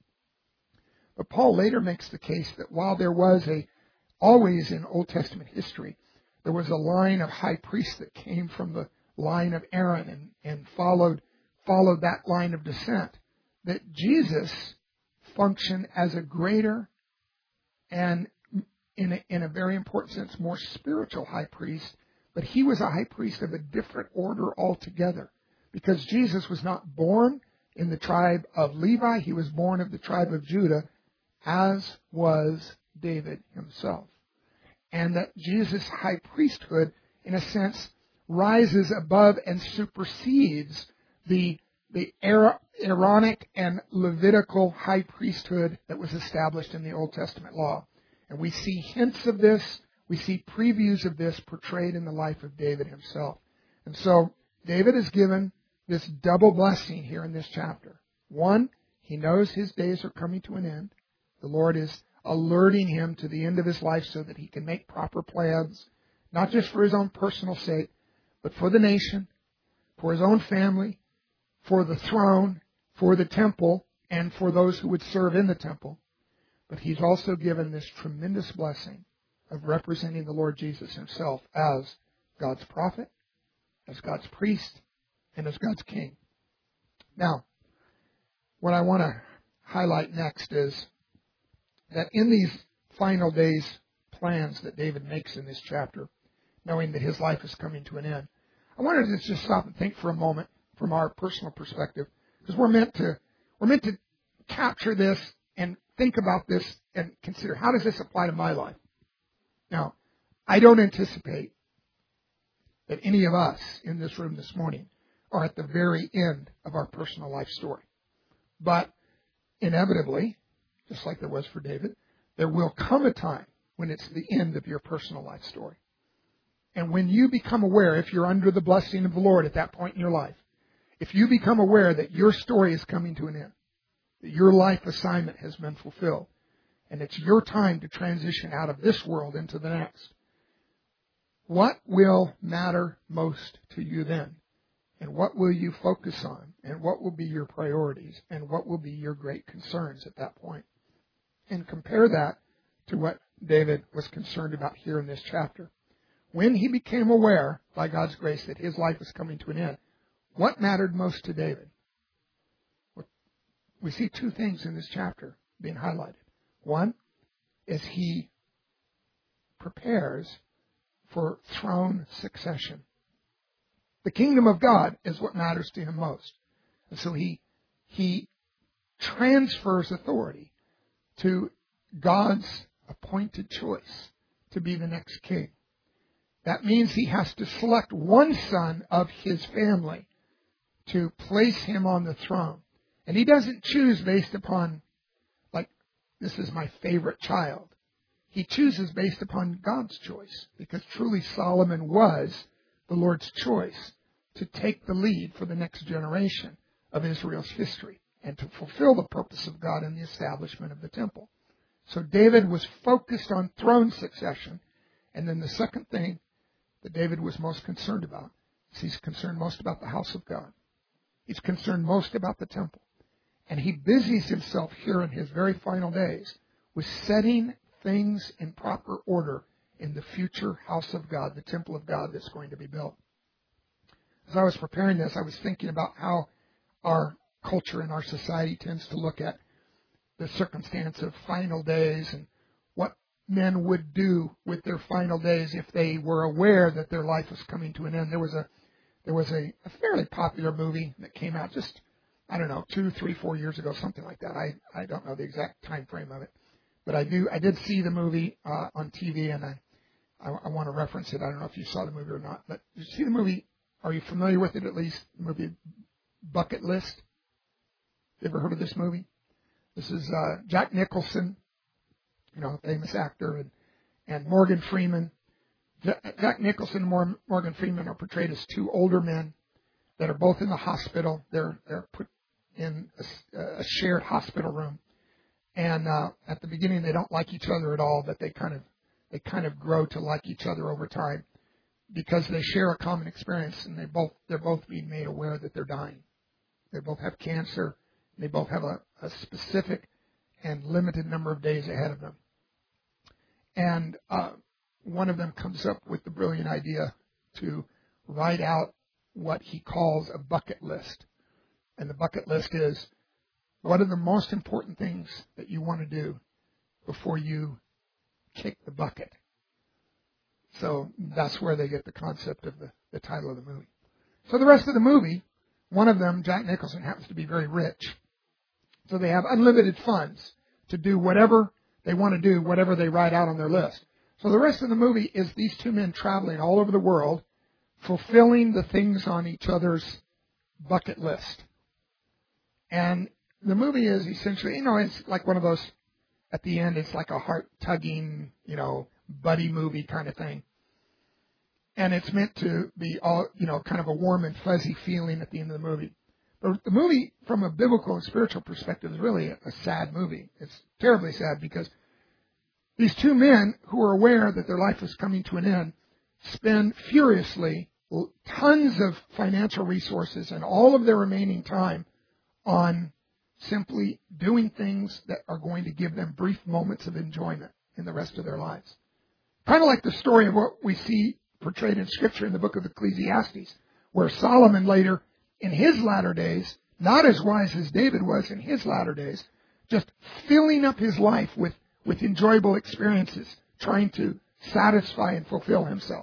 But Paul later makes the case that while there was always in Old Testament history, there was a line of high priests that came from the line of Aaron and followed that line of descent, that Jesus functioned as a greater and, in a very important sense, more spiritual high priest, but he was a high priest of a different order altogether. Because Jesus was not born in the tribe of Levi, he was born of the tribe of Judah, as was David himself. And that Jesus' high priesthood, in a sense, rises above and supersedes the Aaronic and Levitical high priesthood that was established in the Old Testament law. And we see hints of this, we see previews of this portrayed in the life of David himself. And so David is given this double blessing here in this chapter. One, he knows his days are coming to an end. The Lord is alerting him to the end of his life so that he can make proper plans, not just for his own personal sake, but for the nation, for his own family, for the throne, for the temple, and for those who would serve in the temple. But he's also given this tremendous blessing of representing the Lord Jesus himself as God's prophet, as God's priest, and as God's king. Now, what I want to highlight next is that in these final days plans that David makes in this chapter, knowing that his life is coming to an end, I wanted to just stop and think for a moment from our personal perspective, because we're meant to capture this and think about this and consider, how does this apply to my life? Now, I don't anticipate that any of us in this room this morning are at the very end of our personal life story. But inevitably, just like there was for David, there will come a time when it's the end of your personal life story. And when you become aware, if you're under the blessing of the Lord at that point in your life, if you become aware that your story is coming to an end, that your life assignment has been fulfilled, and it's your time to transition out of this world into the next, what will matter most to you then? And what will you focus on? And what will be your priorities? And what will be your great concerns at that point? And compare that to what David was concerned about here in this chapter. When he became aware, by God's grace, that his life was coming to an end, what mattered most to David? We see two things in this chapter being highlighted. One is he prepares for throne succession. The kingdom of God is what matters to him most. And so he transfers authority to God's appointed choice to be the next king. That means he has to select one son of his family to place him on the throne. And he doesn't choose based upon, like, this is my favorite child. He chooses based upon God's choice, because truly Solomon was the Lord's choice to take the lead for the next generation of Israel's history and to fulfill the purpose of God in the establishment of the temple. So David was focused on throne succession. And then the second thing that David was most concerned about is he's concerned most about the house of God. He's concerned most about the temple. And he busies himself here in his very final days with setting things in proper order in the future house of God, the temple of God that's going to be built. As I was preparing this, I was thinking about how our culture and our society tends to look at the circumstance of final days and what men would do with their final days if they were aware that their life was coming to an end. There was a fairly popular movie that came out just, 2, 3, 4 years ago, something like that. I don't know the exact time frame of it. But I did see the movie on TV, and I want to reference it. I don't know if you saw the movie or not. But did you see the movie? Are you familiar with it at least? The movie Bucket List. You ever heard of this movie? This is Jack Nicholson, famous actor, and Morgan Freeman. Jack Nicholson and Morgan Freeman are portrayed as two older men that are both in the hospital. They're put in a shared hospital room. And at the beginning, they don't like each other at all, but they kind of grow to like each other over time because they share a common experience, and they're both being made aware that they're dying. They both have cancer. And they both have a specific and limited number of days ahead of them. And one of them comes up with the brilliant idea to write out what he calls a bucket list. And the bucket list is, what are the most important things that you want to do before you kick the bucket? So that's where they get the concept of the title of the movie. So the rest of the movie, one of them, Jack Nicholson, happens to be very rich. So they have unlimited funds to do whatever they want to do, whatever they write out on their list. So the rest of the movie is these two men traveling all over the world, fulfilling the things on each other's bucket list. And the movie is essentially, it's like one of those, at the end, it's like a heart-tugging, buddy movie kind of thing. And it's meant to be all, kind of a warm and fuzzy feeling at the end of the movie. But the movie, from a biblical and spiritual perspective, is really a sad movie. It's terribly sad because these two men who are aware that their life is coming to an end spend furiously tons of financial resources and all of their remaining time on simply doing things that are going to give them brief moments of enjoyment in the rest of their lives. Kind of like the story of what we see portrayed in Scripture in the book of Ecclesiastes, where Solomon later, in his latter days, not as wise as David was in his latter days, just filling up his life with enjoyable experiences, trying to satisfy and fulfill himself.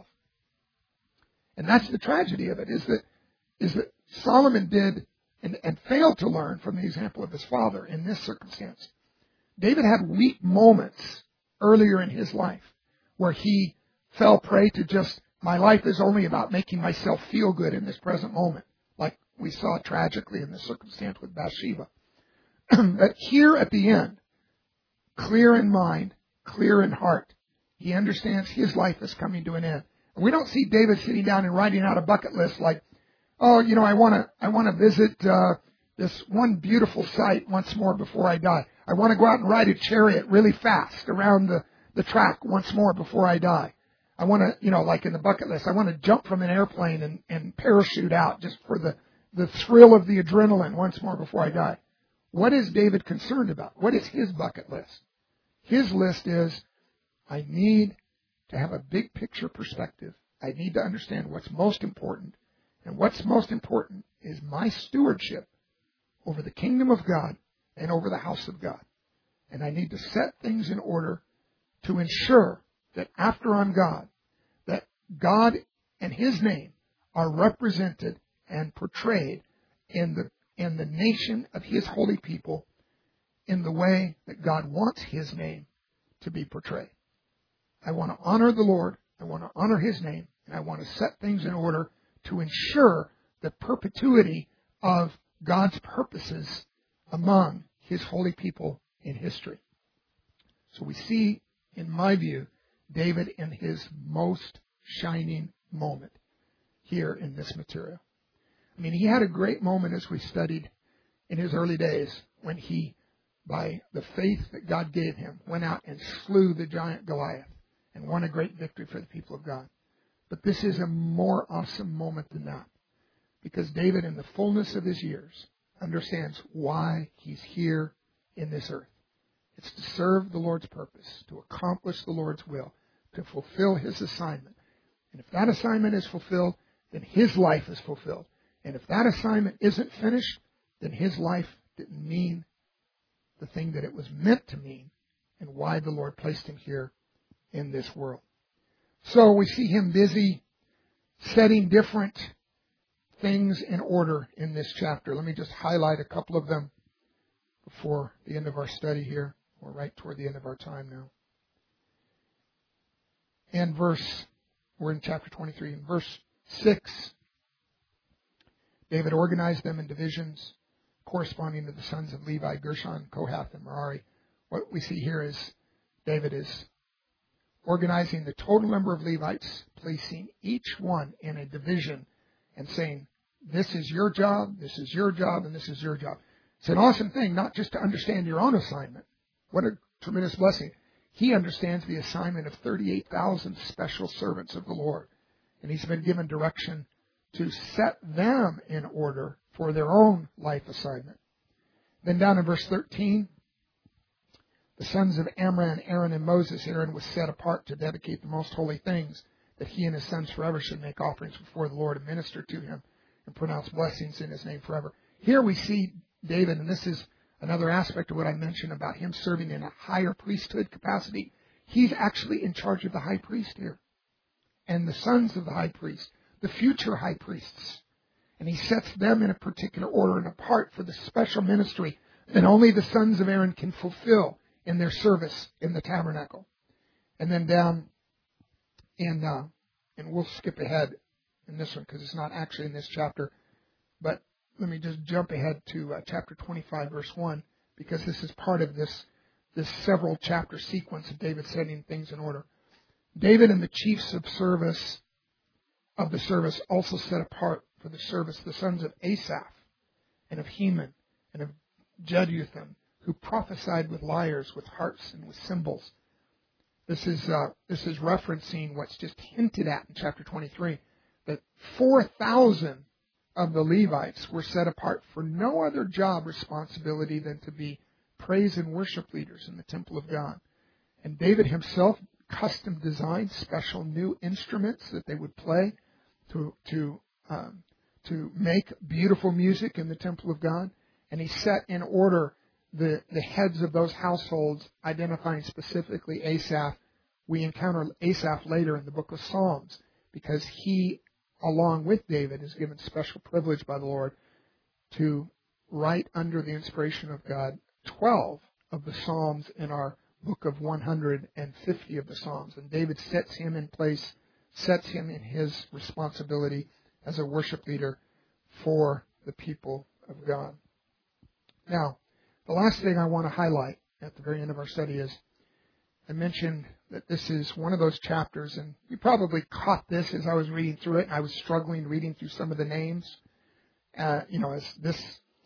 And that's the tragedy of it, is that Solomon did and failed to learn from the example of his father in this circumstance. David had weak moments earlier in his life where he fell prey to just, my life is only about making myself feel good in this present moment, like we saw tragically in this circumstance with Bathsheba. But here at the end, clear in mind, clear in heart, He understands his life is coming to an end. And we don't see David sitting down and writing out a bucket list like, oh, I want to visit this one beautiful site once more before I die. I want to go out and ride a chariot really fast around the track once more before I die. I want to, like in the bucket list, I want to jump from an airplane and parachute out just for the thrill of the adrenaline once more before I die. What is David concerned about? What is his bucket list? His list is, I need to have a big picture perspective. I need to understand what's most important. And what's most important is my stewardship over the kingdom of God and over the house of God. And I need to set things in order to ensure that after I'm God, that God and His name are represented and portrayed in the nation of His holy people in the way that God wants His name to be portrayed. I want to honor the Lord, I want to honor His name, and I want to set things in order to ensure the perpetuity of God's purposes among His holy people in history. So we see, in my view, David in his most shining moment here in this material. I mean, he had a great moment as we studied in his early days when he, by the faith that God gave him, went out and slew the giant Goliath and won a great victory for the people of God. But this is a more awesome moment than that, because David, in the fullness of his years, understands why he's here in this earth. It's to serve the Lord's purpose, to accomplish the Lord's will, to fulfill His assignment. And if that assignment is fulfilled, then his life is fulfilled. And if that assignment isn't finished, then his life didn't mean the thing that it was meant to mean, and why the Lord placed him here in this world. So we see him busy setting different things in order in this chapter. Let me just highlight a couple of them before the end of our study here. We're right toward the end of our time now. We're in chapter 23. In verse 6, David organized them in divisions corresponding to the sons of Levi, Gershon, Kohath, and Merari. What we see here is David is organizing the total number of Levites, placing each one in a division and saying, this is your job, this is your job, and this is your job. It's an awesome thing, not just to understand your own assignment. What a tremendous blessing. He understands the assignment of 38,000 special servants of the Lord. And he's been given direction to set them in order for their own life assignment. Then down in verse 13, the sons of Amram, Aaron, and Moses. Aaron was set apart to dedicate the most holy things, that he and his sons forever should make offerings before the Lord and minister to him and pronounce blessings in his name forever. Here we see David, and this is another aspect of what I mentioned about him serving in a higher priesthood capacity. He's actually in charge of the high priest here, and the sons of the high priest, the future high priests. And he sets them in a particular order and apart for the special ministry that only the sons of Aaron can fulfill in their service in the tabernacle. And then down in, and we'll skip ahead in this one because it's not actually in this chapter, but let me just jump ahead to chapter 25, verse 1, because this is part of this several chapter sequence of David setting things in order. David and the chiefs of the service also set apart for the service the sons of Asaph and of Heman and of Jeduthun, who prophesied with lyres, with harps, and with cymbals. This is referencing what's just hinted at in chapter 23, that 4,000 of the Levites were set apart for no other job responsibility than to be praise and worship leaders in the temple of God. And David himself custom designed special new instruments that they would play to make beautiful music in the temple of God. And he set in order the heads of those households, identifying specifically Asaph. We encounter Asaph later in the book of Psalms, because he, along with David, is given special privilege by the Lord to write under the inspiration of God 12 of the Psalms in our book of 150 of the Psalms. And David sets him in place, sets him in his responsibility as a worship leader for the people of God. Now, the last thing I want to highlight at the very end of our study is, I mentioned that this is one of those chapters, and you probably caught this as I was reading through it, and I was struggling reading through some of the names. As this,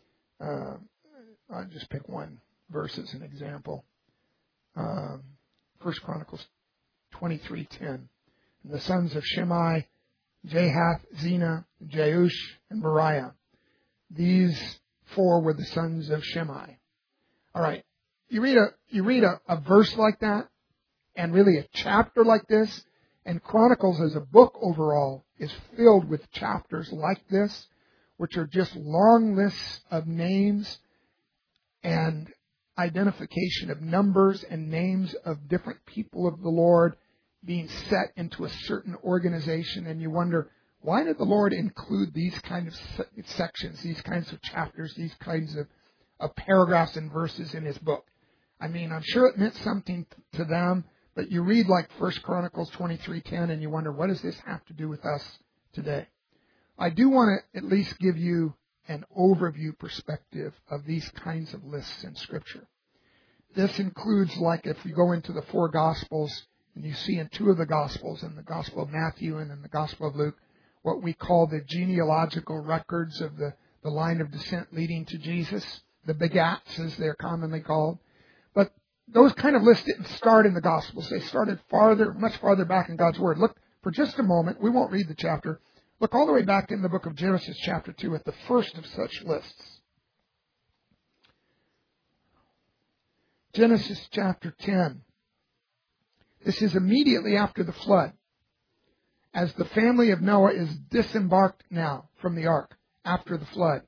I'll just pick one verse as an example. 1 Chronicles 23:10. The sons of Shimei, Jahath, Zena, Jeush, and Beriah. These 4 were the sons of Shimei. All right. You read a verse like that, and really a chapter like this, and Chronicles as a book overall is filled with chapters like this, which are just long lists of names and identification of numbers and names of different people of the Lord being set into a certain organization. And you wonder, why did the Lord include these kind of sections, these kinds of chapters, these kinds of paragraphs and verses in His book? I mean, I'm sure it meant something to them, but you read like 1 Chronicles 23:10 and you wonder, what does this have to do with us today? I do want to at least give you an overview perspective of these kinds of lists in Scripture. This includes, like, if you go into the 4 Gospels, and you see in 2 of the Gospels, in the Gospel of Matthew and in the Gospel of Luke, what we call the genealogical records of the line of descent leading to Jesus, the begats as they're commonly called. But those kind of lists didn't start in the Gospels. They started much farther back in God's Word. Look, for just a moment, we won't read the chapter. Look all the way back in the book of Genesis chapter 2 at the first of such lists. Genesis chapter 10. This is immediately after the flood, as the family of Noah is disembarked now from the ark after the flood.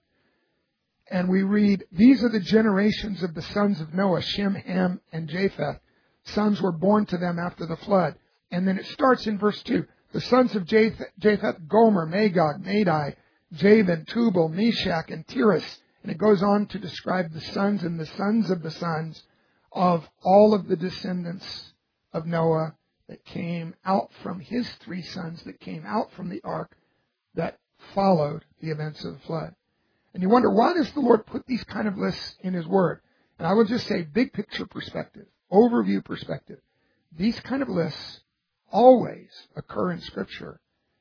And we read, these are the generations of the sons of Noah, Shem, Ham, and Japheth. Sons were born to them after the flood. And then it starts in verse 2. The sons of Japheth, Gomer, Magog, Madai, Javan, Tubal, Meshach, and Tiras. And it goes on to describe the sons and the sons of the sons of all of the descendants of Noah that came out from his 3 sons that came out from the ark that followed the events of the flood. And you wonder, why does the Lord put these kind of lists in His Word? And I will just say, big picture perspective, overview perspective. These kind of lists always occur in Scripture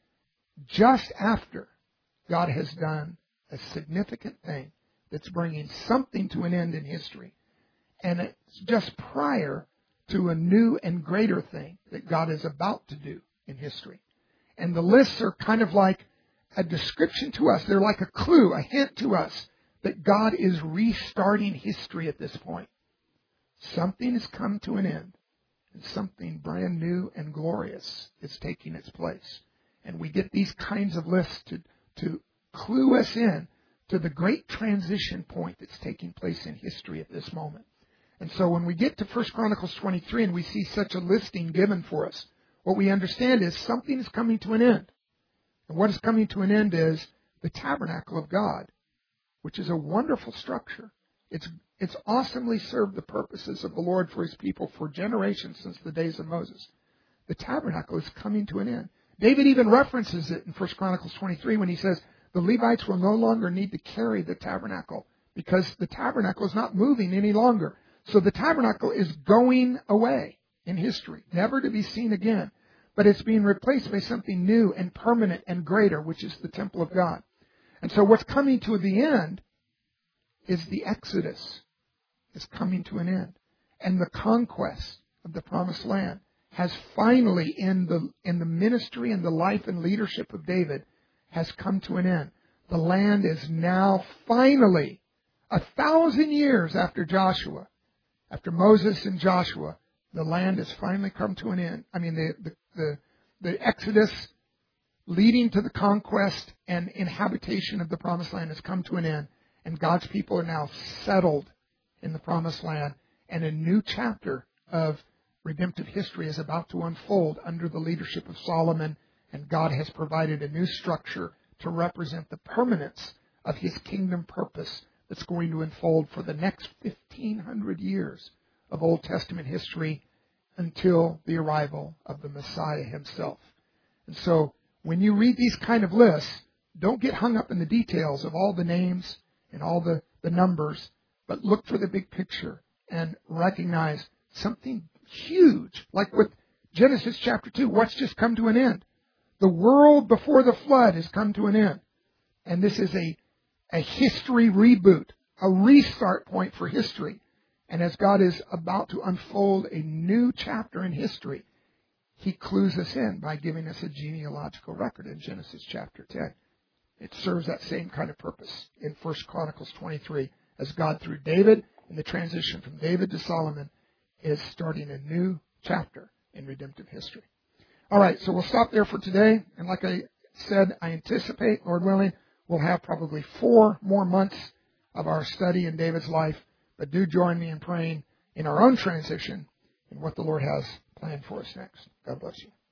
just after God has done a significant thing that's bringing something to an end in history. And it's just prior to a new and greater thing that God is about to do in history. And the lists are kind of like a description to us. They're like a clue, a hint to us that God is restarting history at this point. Something has come to an end, and something brand new and glorious is taking its place. And we get these kinds of lists to clue us in to the great transition point that's taking place in history at this moment. And so when we get to 1 Chronicles 23 and we see such a listing given for us, what we understand is something is coming to an end. And what is coming to an end is the tabernacle of God, which is a wonderful structure. It's awesomely served the purposes of the Lord for His people for generations since the days of Moses. The tabernacle is coming to an end. David even references it in 1 Chronicles 23 when he says the Levites will no longer need to carry the tabernacle because the tabernacle is not moving any longer. So the tabernacle is going away in history, never to be seen again. But it's being replaced by something new and permanent and greater, which is the temple of God. And so what's coming to the end is the Exodus is coming to an end. And the conquest of the promised land has finally, in the ministry and the life and leadership of David, has come to an end. The land is now finally, 1,000 years after Joshua, after Moses and Joshua, the land has finally come to an end. I mean, the Exodus leading to the conquest and inhabitation of the promised land has come to an end. And God's people are now settled in the promised land. And a new chapter of redemptive history is about to unfold under the leadership of Solomon. And God has provided a new structure to represent the permanence of His kingdom purpose that's going to unfold for the next 1,500 years of Old Testament history until the arrival of the Messiah Himself. And so when you read these kind of lists, don't get hung up in the details of all the names and all the numbers, but look for the big picture and recognize something huge, like what Genesis chapter 2, what's just come to an end? The world before the flood has come to an end. And this is a history reboot, a restart point for history. And as God is about to unfold a new chapter in history, He clues us in by giving us a genealogical record in Genesis chapter 10. It serves that same kind of purpose in 1 Chronicles 23, as God, through David, in the transition from David to Solomon, is starting a new chapter in redemptive history. All right, so we'll stop there for today. And like I said, I anticipate, Lord willing, we'll have probably 4 more months of our study in David's life. But do join me in praying in our own transition and what the Lord has planned for us next. God bless you.